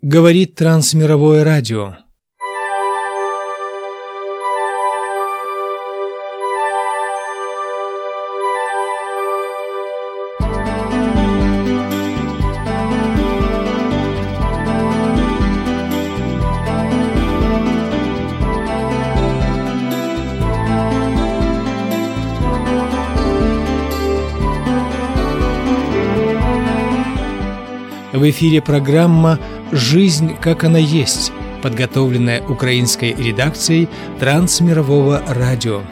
Говорит Трансмировое радио. В эфире программа «Жизнь, как она есть», подготовленная украинской редакцией Трансмирового радио.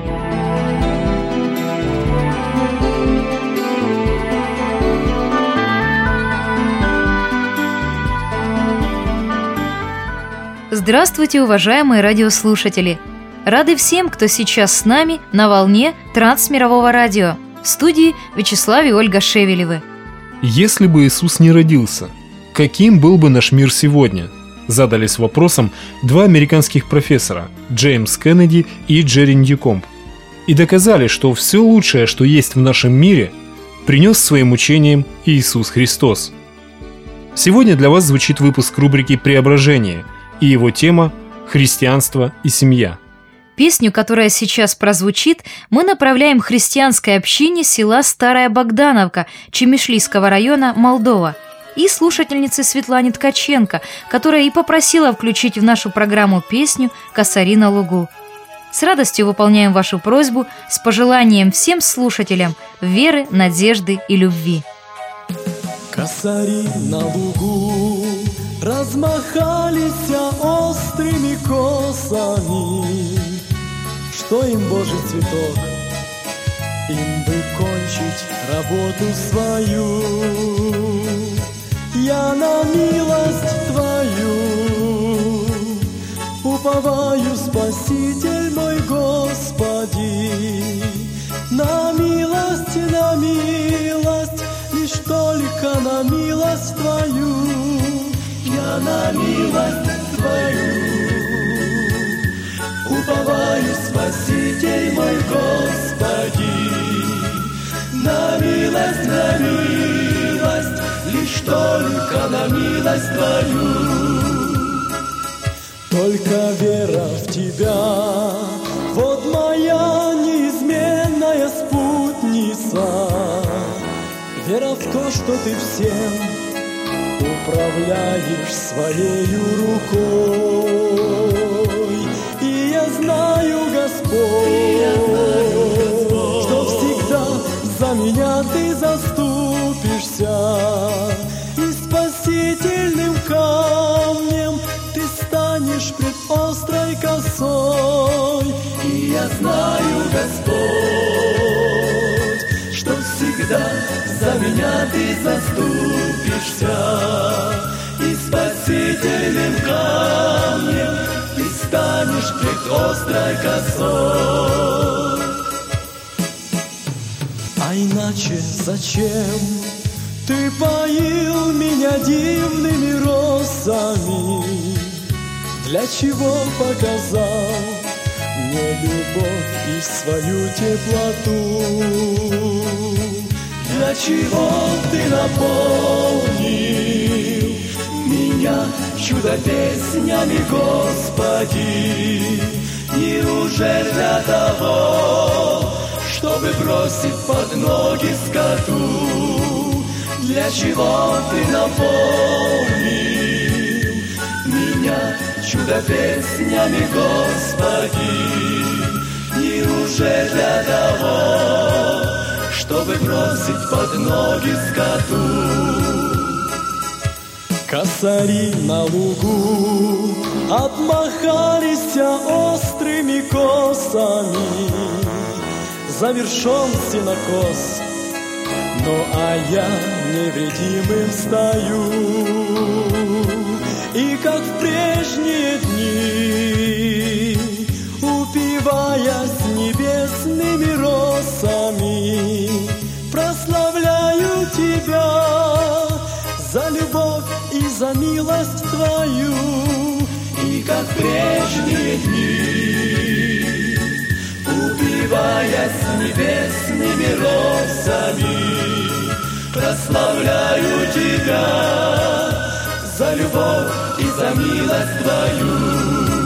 Здравствуйте, уважаемые радиослушатели! Рады всем, кто сейчас с нами на волне Трансмирового радио. В студии Вячеслав и Ольга Шевелевы. Если бы Иисус не родился, каким был бы наш мир сегодня? Задались вопросом два американских профессора – Джеймс Кеннеди и Джерри Ньюкомб. И доказали, что все лучшее, что есть в нашем мире, принес своим учением Иисус Христос. Сегодня для вас звучит выпуск рубрики «Преображение» и его тема «Христианство и семья». Песню, которая сейчас прозвучит, мы направляем христианской общине села Старая Богдановка Чемишлийского района, Молдова, и слушательнице Светлане Ткаченко, которая и попросила включить в нашу программу песню «Косари на лугу». С радостью выполняем вашу просьбу с пожеланием всем слушателям веры, надежды и любви. Косари на лугу размахались острыми косами. Что им Божий цветок, им бы кончить работу свою. Я на милость Твою уповаю, Спаситель мой Господи. На милость, лишь только на милость Твою. Я на милость Твою уповаю, Спаситель мой Господи. На милость, лишь только на милость Твою. Только вера в Тебя, вот моя неизменная спутница. Вера в то, что Ты всем управляешь своею рукой. И я знаю, Господь, что всегда за меня Ты заступишься, и спасительным камнем Ты станешь пред острой косой. И я знаю, Господь, что всегда за меня Ты заступишься, и спасительным камнем Ты станешь пред острой косой. А иначе зачем Ты поил меня дивными росами? Для чего показал мне любовь и свою теплоту? Для чего Ты наполнил меня чудо-песнями, Господи? Неужели для того, чтобы бросить под ноги скоту? Для чего Ты наполнил меня чудо-песнями, Господи? Неужели для того, чтобы бросить под ноги скоту? Косари на лугу обмахались острыми косами. Завершен сенокос, ну а я невредимым стою. И как в прежние дни, упиваясь небесными росами, прославляю Тебя за любовь и за милость Твою. И как в прежние дни, упиваясь небесными росами, прославляю Тебя за за любовь и за милость Твою.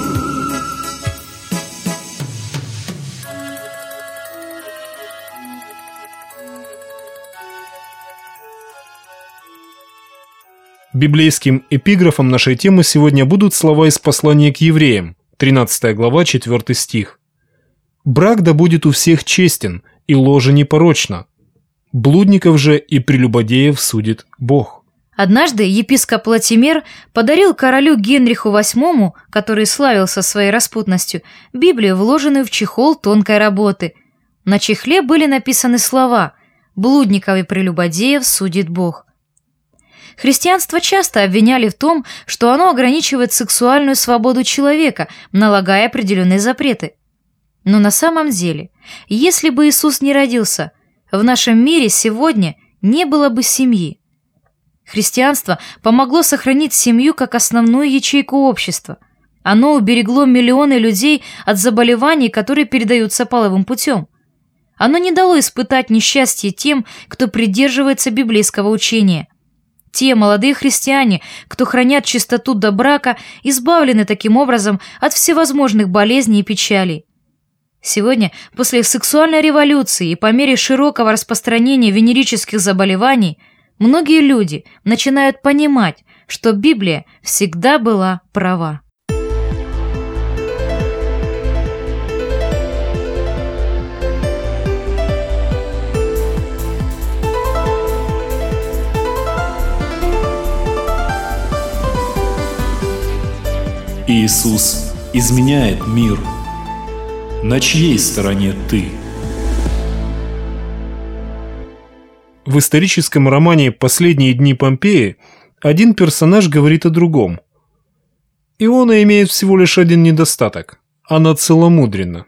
Библейским эпиграфом нашей темы сегодня будут слова из послания к евреям, 13 глава, 4 стих. «Брак да будет у всех честен, и ложе непорочно. Блудников же и прелюбодеев судит Бог». Однажды епископ Латимер подарил королю Генриху VIII, который славился своей распутностью, Библию, вложенную в чехол тонкой работы. На чехле были написаны слова «Блудников и прелюбодеев судит Бог». Христианство часто обвиняли в том, что оно ограничивает сексуальную свободу человека, налагая определенные запреты. Но на самом деле, если бы Иисус не родился, в нашем мире сегодня не было бы семьи. Христианство помогло сохранить семью как основную ячейку общества. Оно уберегло миллионы людей от заболеваний, которые передаются половым путем. Оно не дало испытать несчастье тем, кто придерживается библейского учения. Те молодые христиане, кто хранят чистоту до брака, избавлены таким образом от всевозможных болезней и печалей. Сегодня, после сексуальной революции и по мере широкого распространения венерических заболеваний, многие люди начинают понимать, что Библия всегда была права. Иисус изменяет мир. На чьей стороне ты? В историческом романе «Последние дни Помпеи» один персонаж говорит о другом. Иона имеет всего лишь один недостаток – она целомудренна.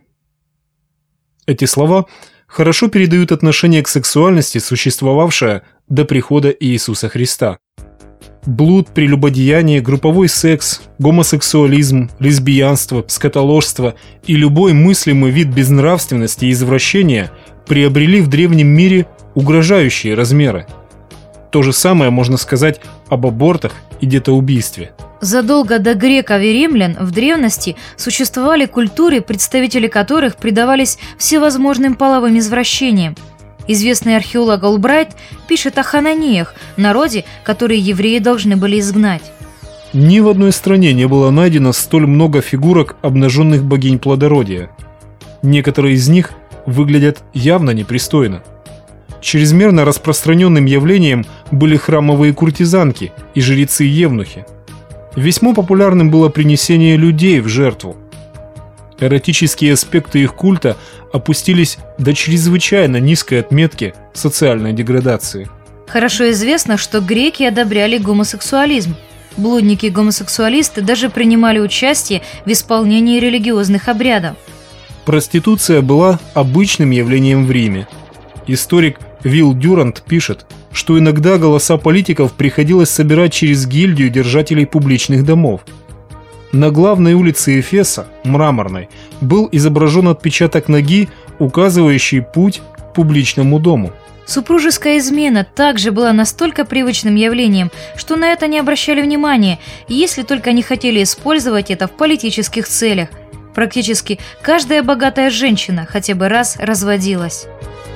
Эти слова хорошо передают отношение к сексуальности, существовавшее до прихода Иисуса Христа. Блуд, прелюбодеяние, групповой секс, гомосексуализм, лесбиянство, скотоложство и любой мыслимый вид безнравственности и извращения приобрели в древнем мире угрожающие размеры. То же самое можно сказать об абортах и детоубийстве. Задолго до греков и римлян в древности существовали культуры, представители которых предавались всевозможным половым извращениям. Известный археолог Олбрайт пишет о хананиях, народе, который евреи должны были изгнать. Ни в одной стране не было найдено столь много фигурок обнаженных богинь плодородия. Некоторые из них выглядят явно непристойно. Чрезмерно распространенным явлением были храмовые куртизанки и жрецы-евнухи. Весьма популярным было принесение людей в жертву. Эротические аспекты их культа опустились до чрезвычайно низкой отметки социальной деградации. Хорошо известно, что греки одобряли гомосексуализм. Блудники и гомосексуалисты даже принимали участие в исполнении религиозных обрядов. Проституция была обычным явлением в Риме. Историк Вилл Дюрант пишет, что иногда голоса политиков приходилось собирать через гильдию держателей публичных домов. На главной улице Эфеса, Мраморной, был изображен отпечаток ноги, указывающий путь к публичному дому. Супружеская измена также была настолько привычным явлением, что на это не обращали внимания, если только не хотели использовать это в политических целях. Практически каждая богатая женщина хотя бы раз разводилась.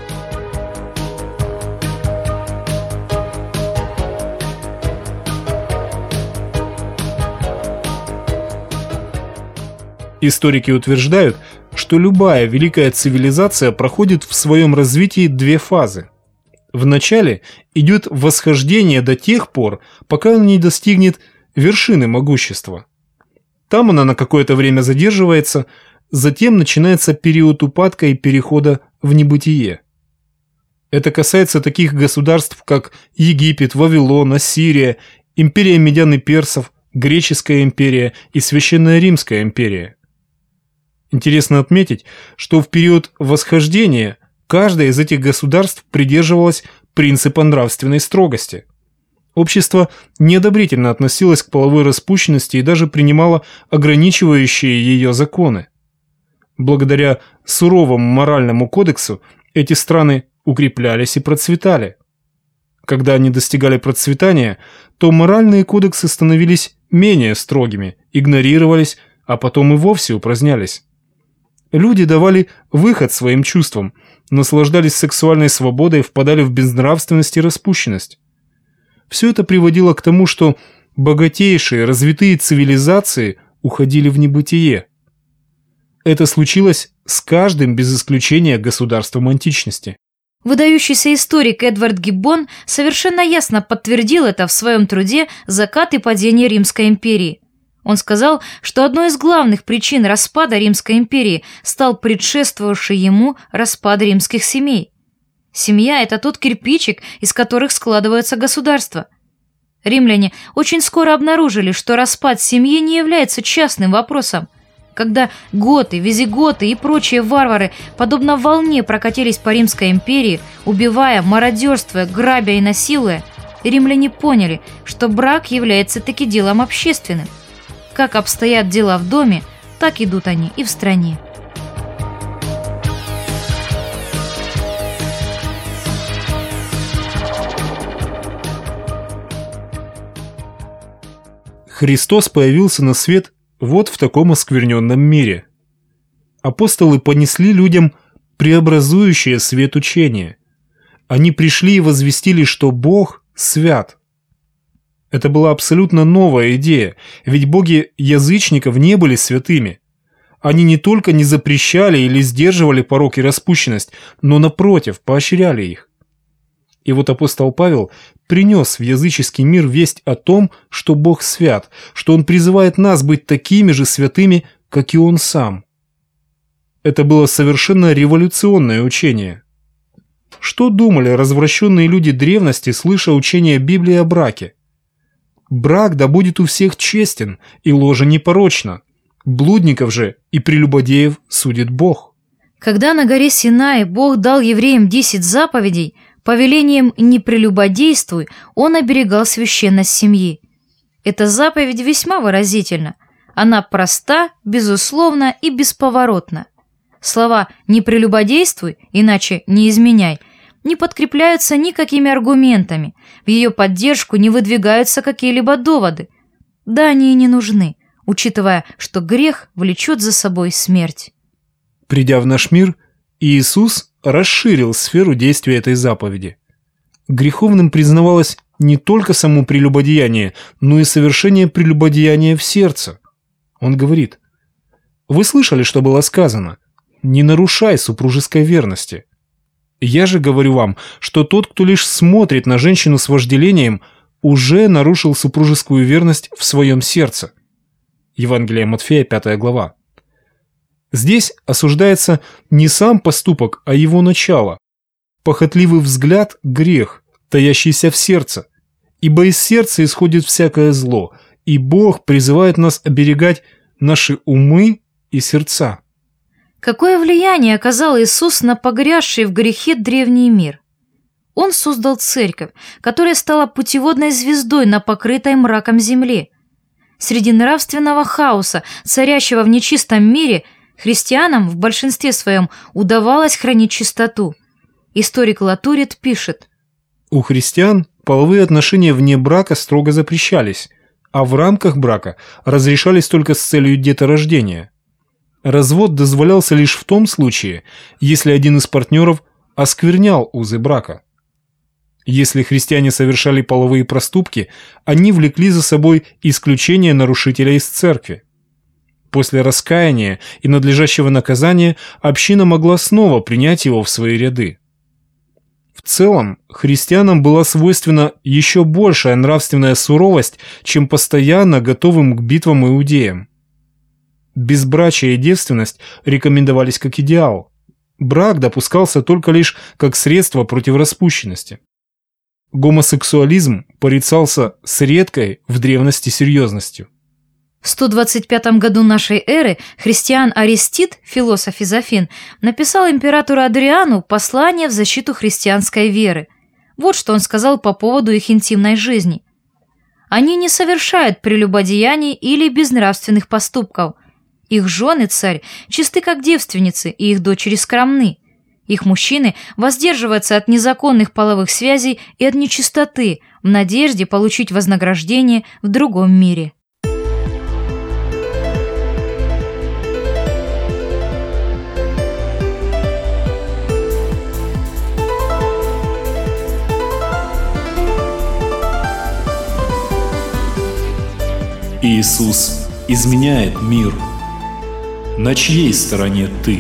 Историки утверждают, что любая великая цивилизация проходит в своем развитии две фазы. Вначале идет восхождение до тех пор, пока она не достигнет вершины могущества. Там она на какое-то время задерживается, затем начинается период упадка и перехода в небытие. Это касается таких государств, как Египет, Вавилон, Ассирия, империя Медян и Персов, Греческая империя и Священная Римская империя. Интересно отметить, что в период восхождения каждое из этих государств придерживалось принципа нравственной строгости. Общество неодобрительно относилось к половой распущенности и даже принимало ограничивающие ее законы. Благодаря суровому моральному кодексу эти страны укреплялись и процветали. Когда они достигали процветания, то моральные кодексы становились менее строгими, игнорировались, а потом и вовсе упразднялись. Люди давали выход своим чувствам, наслаждались сексуальной свободой, впадали в безнравственность и распущенность. Все это приводило к тому, что богатейшие, развитые цивилизации уходили в небытие. Это случилось с каждым без исключения государством античности. Выдающийся историк Эдвард Гиббон совершенно ясно подтвердил это в своем труде «Закат и падение Римской империи». Он сказал, что одной из главных причин распада Римской империи стал предшествовавший ему распад римских семей. Семья – это тот кирпичик, из которых складываются государства. Римляне очень скоро обнаружили, что распад семьи не является частным вопросом. Когда готы, визиготы и прочие варвары, подобно волне, прокатились по Римской империи, убивая, мародерствуя, грабя и насилуя, римляне поняли, что брак является таки делом общественным. Как обстоят дела в доме, так идут они и в стране. Христос появился на свет вот в таком оскверненном мире. Апостолы понесли людям преобразующее свет учение. Они пришли и возвестили, что Бог свят. Это была абсолютно новая идея, ведь боги язычников не были святыми. Они не только не запрещали или сдерживали порок и распущенность, но, напротив, поощряли их. И вот апостол Павел принес в языческий мир весть о том, что Бог свят, что Он призывает нас быть такими же святыми, как и Он сам. Это было совершенно революционное учение. Что думали развращенные люди древности, слыша учение Библии о браке? Брак да будет у всех честен, и ложа непорочна. Блудников же и прелюбодеев судит Бог. Когда на горе Синай Бог дал евреям 10 заповедей, повелением «не прелюбодействуй» Он оберегал священность семьи. Эта заповедь весьма выразительна. Она проста, безусловна и бесповоротна. Слова «не прелюбодействуй», иначе «не изменяй», не подкрепляются никакими аргументами, в ее поддержку не выдвигаются какие-либо доводы. Да, они и не нужны, учитывая, что грех влечет за собой смерть. Придя в наш мир, Иисус расширил сферу действия этой заповеди. Греховным признавалось не только само прелюбодеяние, но и совершение прелюбодеяния в сердце. Он говорит: «Вы слышали, что было сказано? Не нарушай супружеской верности. Я же говорю вам, что тот, кто лишь смотрит на женщину с вожделением, уже нарушил супружескую верность в своем сердце». Евангелие Матфея, 5 глава. Здесь осуждается не сам поступок, а его начало. Похотливый взгляд – грех, таящийся в сердце. Ибо из сердца исходит всякое зло, и Бог призывает нас оберегать наши умы и сердца. Какое влияние оказал Иисус на погрязший в грехе древний мир? Он создал церковь, которая стала путеводной звездой на покрытой мраком земле. Среди нравственного хаоса, царящего в нечистом мире, христианам в большинстве своем удавалось хранить чистоту. Историк Латурит пишет: у христиан половые отношения вне брака строго запрещались, а в рамках брака разрешались только с целью деторождения. Развод дозволялся лишь в том случае, если один из партнеров осквернял узы брака. Если христиане совершали половые проступки, они влекли за собой исключение нарушителя из церкви. После раскаяния и надлежащего наказания община могла снова принять его в свои ряды. В целом, христианам была свойственна еще большая нравственная суровость, чем постоянно готовым к битвам иудеям. Безбрачие и девственность рекомендовались как идеал. Брак допускался только лишь как средство против распущенности. Гомосексуализм порицался с редкой в древности серьезностью. В 125 году нашей эры христиан Аристид, философ из Афин, написал императору Адриану послание в защиту христианской веры. Вот что он сказал по поводу их интимной жизни. «Они не совершают прелюбодеяний или безнравственных поступков. Их жены, царь, чисты как девственницы, и их дочери скромны. Их мужчины воздерживаются от незаконных половых связей и от нечистоты в надежде получить вознаграждение в другом мире. Иисус изменяет мир. На чьей стороне ты?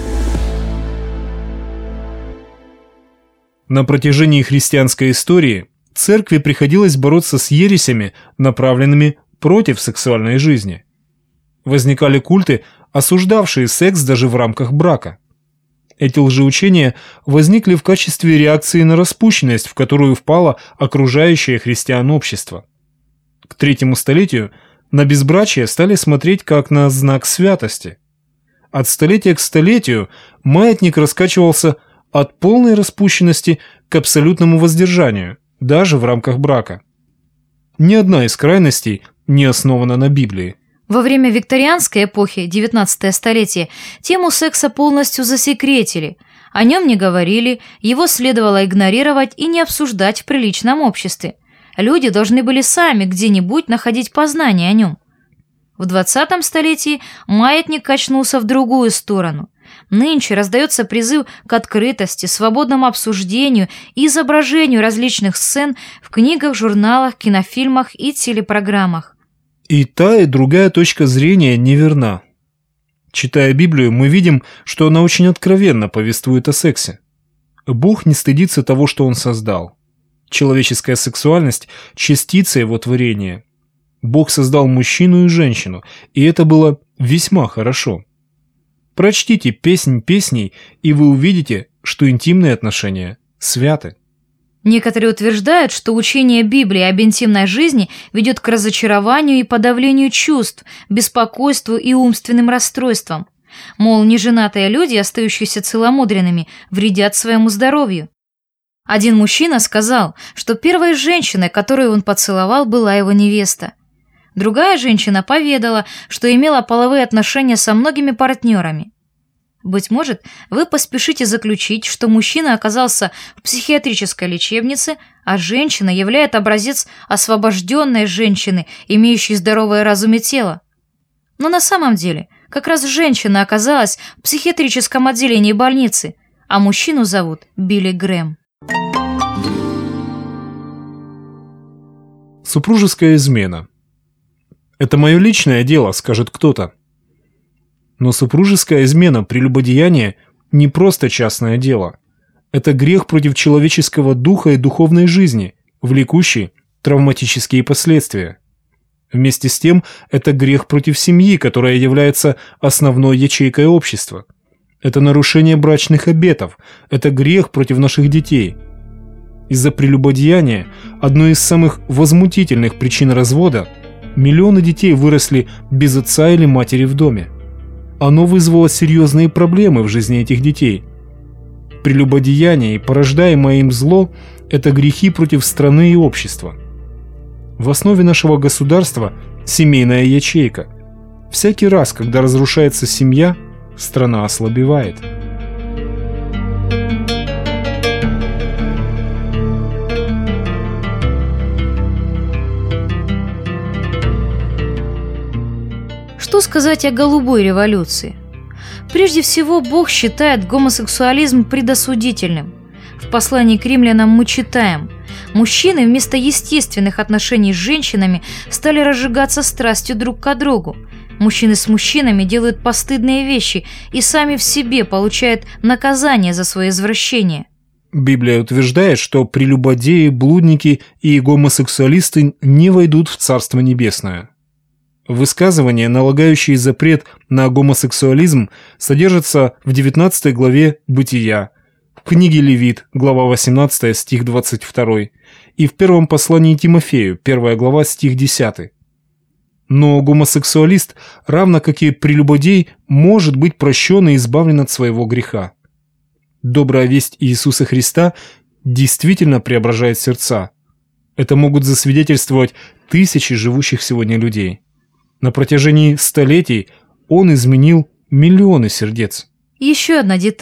На протяжении христианской истории церкви приходилось бороться с ересями, направленными против сексуальной жизни. Возникали культы, осуждавшие секс даже в рамках брака. Эти лжеучения возникли в качестве реакции на распущенность, в которую впало окружающее христиан общество. К третьему столетию на безбрачие стали смотреть как на знак святости. От столетия к столетию маятник раскачивался от полной распущенности к абсолютному воздержанию, даже в рамках брака. Ни одна из крайностей не основана на Библии. Во время викторианской эпохи, 19 столетие, тему секса полностью засекретили. О нем не говорили, его следовало игнорировать и не обсуждать в приличном обществе. Люди должны были сами где-нибудь находить познание о нем. В 20 столетии маятник качнулся в другую сторону. Нынче раздается призыв к открытости, свободному обсуждению и изображению различных сцен в книгах, журналах, кинофильмах и телепрограммах. И та, и другая точка зрения неверна. Читая Библию, мы видим, что она очень откровенно повествует о сексе. Бог не стыдится того, что Он создал. Человеческая сексуальность – частица Его творения. Бог создал мужчину и женщину, и это было весьма хорошо. Прочтите «Песнь песней», и вы увидите, что интимные отношения святы. Некоторые утверждают, что учение Библии об интимной жизни ведет к разочарованию и подавлению чувств, беспокойству и умственным расстройствам. Мол, неженатые люди, остающиеся целомудренными, вредят своему здоровью. Один мужчина сказал, что первой женщиной, которую он поцеловал, была его невеста. Другая женщина поведала, что имела половые отношения со многими партнерами. Быть может, вы поспешите заключить, что мужчина оказался в психиатрической лечебнице, а женщина являет образец освобожденной женщины, имеющей здоровый разум и тело. Но на самом деле, как раз женщина оказалась в психиатрическом отделении больницы, а мужчину зовут Билли Грэм. Супружеская измена. «Это мое личное дело», — скажет кто-то. Но супружеская измена, прелюбодеяние – не просто частное дело. Это грех против человеческого духа и духовной жизни, влекущий травматические последствия. Вместе с тем, это грех против семьи, которая является основной ячейкой общества. Это нарушение брачных обетов, это грех против наших детей. Из-за прелюбодеяния, одной из самых возмутительных причин развода, миллионы детей выросли без отца или матери в доме. Оно вызвало серьезные проблемы в жизни этих детей. Прелюбодеяние и порождаемое им зло – это грехи против страны и общества. В основе нашего государства – семейная ячейка. Всякий раз, когда разрушается семья, страна ослабевает. Что сказать о голубой революции? Прежде всего, Бог считает гомосексуализм предосудительным. В послании к римлянам мы читаем: «Мужчины вместо естественных отношений с женщинами стали разжигаться страстью друг к другу. Мужчины с мужчинами делают постыдные вещи и сами в себе получают наказание за свои извращения». Библия утверждает, что прелюбодеи, блудники и гомосексуалисты не войдут в Царство Небесное. Высказывания, налагающие запрет на гомосексуализм, содержатся в 19 главе Бытия, в книге Левит, глава 18, стих 22, и в первом послании Тимофею, 1 глава, стих 10. Но гомосексуалист, равно как и прелюбодей, может быть прощен и избавлен от своего греха. Добрая весть Иисуса Христа действительно преображает сердца. Это могут засвидетельствовать тысячи живущих сегодня людей. На протяжении столетий Он изменил миллионы сердец. Еще одна деталь.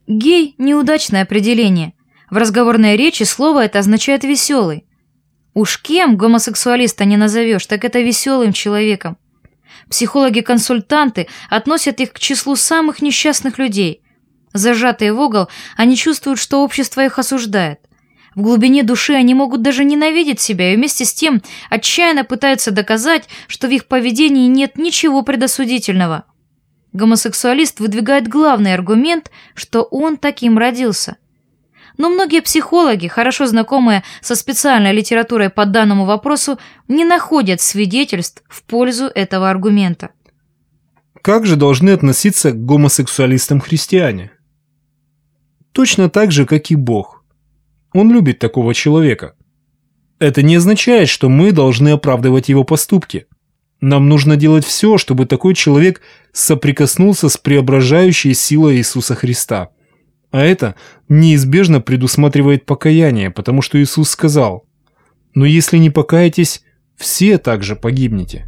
Гей – неудачное определение. В разговорной речи слово это означает «веселый». Уж кем гомосексуалиста не назовешь, так это веселым человеком. Психологи-консультанты относят их к числу самых несчастных людей. Зажатые в угол, они чувствуют, что общество их осуждает. В глубине души они могут даже ненавидеть себя и вместе с тем отчаянно пытаются доказать, что в их поведении нет ничего предосудительного. Гомосексуалист выдвигает главный аргумент, что он таким родился. Но многие психологи, хорошо знакомые со специальной литературой по данному вопросу, не находят свидетельств в пользу этого аргумента. Как же должны относиться к гомосексуалистам христиане? Точно так же, как и Бог. Он любит такого человека. Это не означает, что мы должны оправдывать его поступки. Нам нужно делать все, чтобы такой человек соприкоснулся с преображающей силой Иисуса Христа. А это неизбежно предусматривает покаяние, потому что Иисус сказал: «Но если не покаетесь, все также погибнете».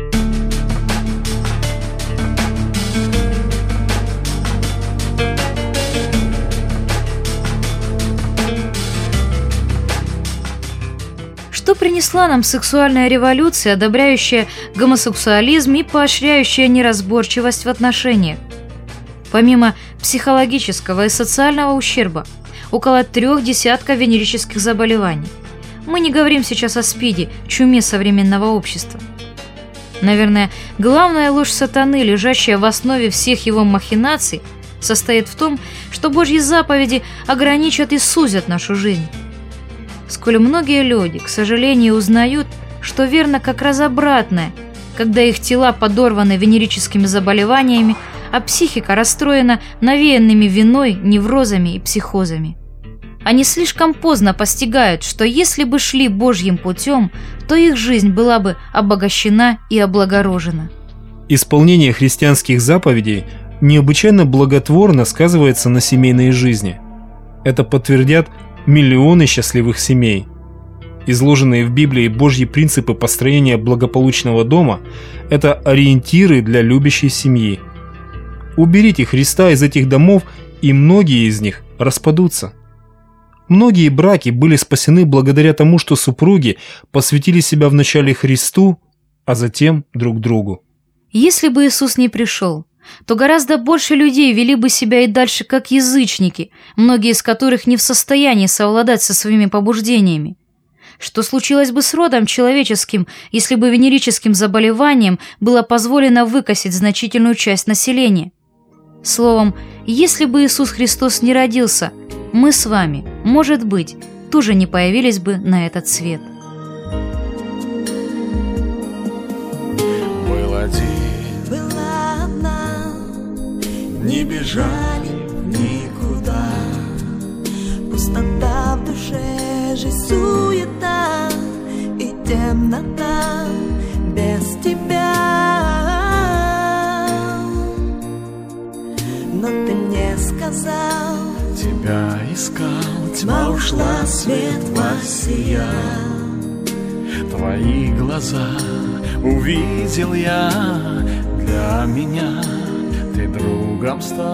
Что принесла нам сексуальная революция, одобряющая гомосексуализм и поощряющая неразборчивость в отношениях? Помимо психологического и социального ущерба, около 3 десятков венерических заболеваний. Мы не говорим сейчас о СПИДе, чуме современного общества. Наверное, главная ложь сатаны, лежащая в основе всех его махинаций, состоит в том, что Божьи заповеди ограничат и сузят нашу жизнь. Сколь многие люди, к сожалению, узнают, что верно как раз обратное, когда их тела подорваны венерическими заболеваниями, а психика расстроена навеянными виной, неврозами и психозами. Они слишком поздно постигают, что если бы шли Божьим путем, то их жизнь была бы обогащена и облагорожена. Исполнение христианских заповедей необычайно благотворно сказывается на семейной жизни. Это подтвердят миллионы счастливых семей. Изложенные в Библии Божьи принципы построения благополучного дома – это ориентиры для любящей семьи. Уберите Христа из этих домов, и многие из них распадутся. Многие браки были спасены благодаря тому, что супруги посвятили себя вначале Христу, а затем друг другу. Если бы Иисус не пришел, то гораздо больше людей вели бы себя и дальше как язычники, многие из которых не в состоянии совладать со своими побуждениями. Что случилось бы с родом человеческим, если бы венерическим заболеваниям было позволено выкосить значительную часть населения? Словом, если бы Иисус Христос не родился, мы с вами, может быть, тоже не появились бы на этот свет. Был один, была одна, не бежали никуда. Пустота в душе, жизнь суета и темнота без тебя. Но ты не сказал, тебя искал, тьма ушла, свет воссиял. Твои глаза увидел я, для меня ты другом стал.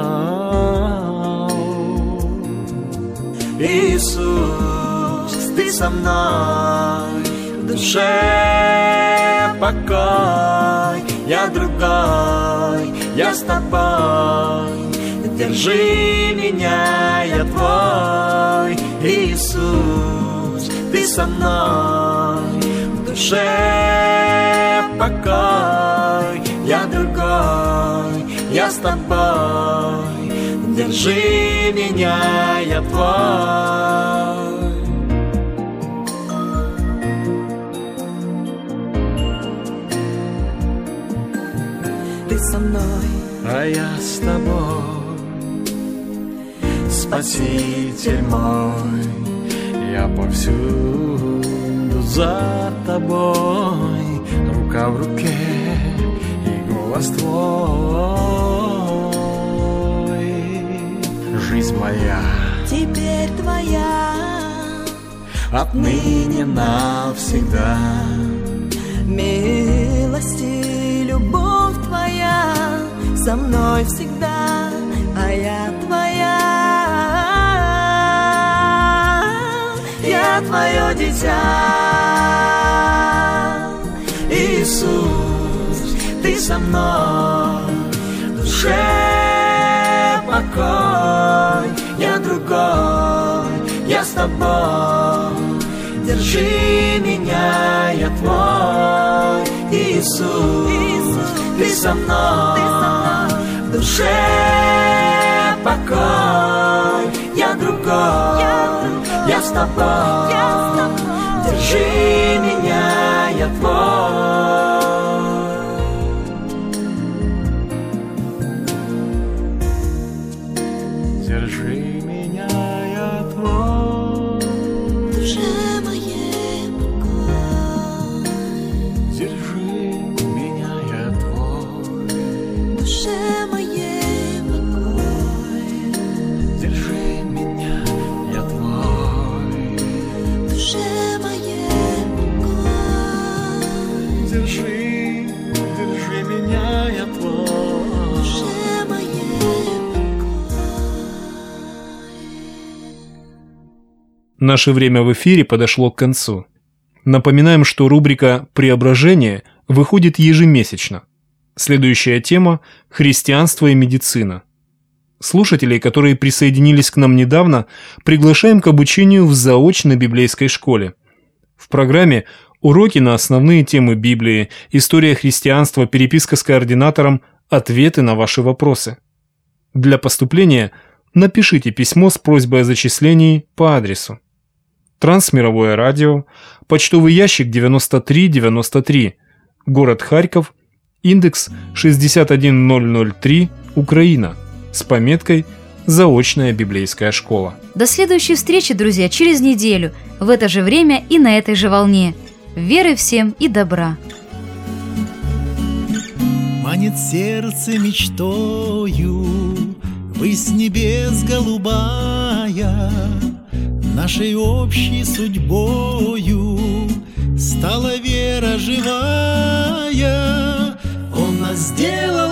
Иисус, ты со мной, в душе покой, я другой, я с тобой, держи меня, я твой. Иисус, ты со мной, в душе покой, я другой, я с тобой, держи меня, я твой. Ты со мной, а я с тобой, Спаситель мой, я повсюду за тобой, рука в руке и голос твой. Жизнь моя теперь твоя, отныне навсегда. Милость и любовь твоя со мной всегда, а я твоя. Твое дитя. Иисус, Ты со мной, в душе покой. Я другой, я с Тобой. Держи меня, я Твой. Иисус, Ты со мной, в душе покой. Я другой, я с Тобой. Держи меня, я Твой. Держи меня, я Твой. В душе моей покой. Держи меня, я Твой. В душе моей покой. Держи меня, я Твой. В душе моей покой. Держи меня, я Твой. В душе моей Наше время в эфире подошло к концу. Напоминаем, что рубрика «Преображение» выходит ежемесячно. Следующая тема – христианство и медицина. Слушателей, которые присоединились к нам недавно, приглашаем к обучению в заочной библейской школе. В программе уроки на основные темы Библии, история христианства, переписка с координатором, ответы на ваши вопросы. Для поступления напишите письмо с просьбой о зачислении по адресу: Трансмировое радио, почтовый ящик 9393, город Харьков, индекс 61003, Украина, с пометкой «Заочная библейская школа». До следующей встречи, друзья, через неделю, в это же время и на этой же волне. Веры всем и добра. Манит сердце мечтою, высь небес голубая, нашей общей судьбою стала вера живая. Он нас сделал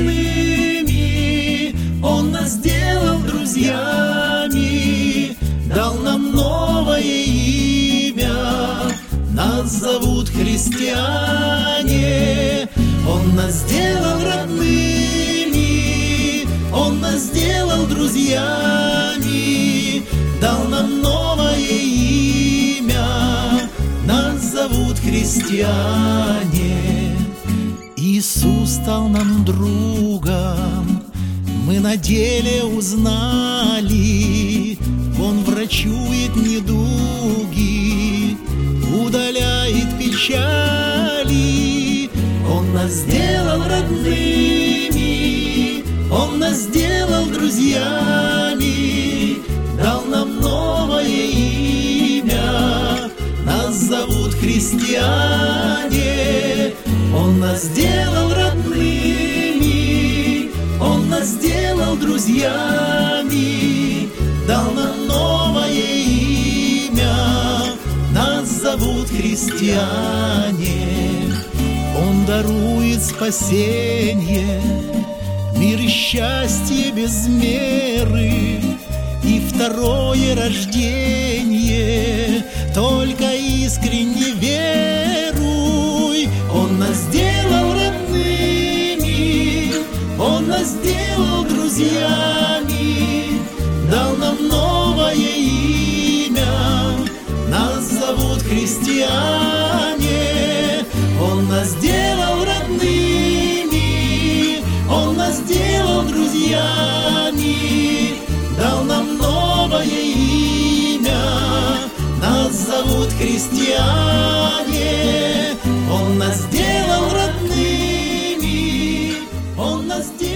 родными, Он нас сделал друзьями, дал нам новое имя, нас зовут христиане. Он нас сделал родными, Он нас сделал друзьями, дал нам новое имя, нас зовут христиане. Иисус стал нам другом, мы на деле узнали, Он врачует недуги, удаляет печали. Он нас сделал родными, Он нас сделал друзьями, дал нам новое имя, нас зовут христиане. Он нас сделал родными, Он нас сделал друзьями, дал нам новое имя, нас зовут христиане. Он дарует спасение, мир и счастье без меры, и второе рождение. Только искренне веруй. Он нас сделал родными, Он нас сделал друзьями, дал нам новое имя, нас зовут христиане. Он нас сделал родными, Он нас сделал друзьями, дал нам новое имя, нас зовут христиане. Он нас сделал родными, Он нас сделал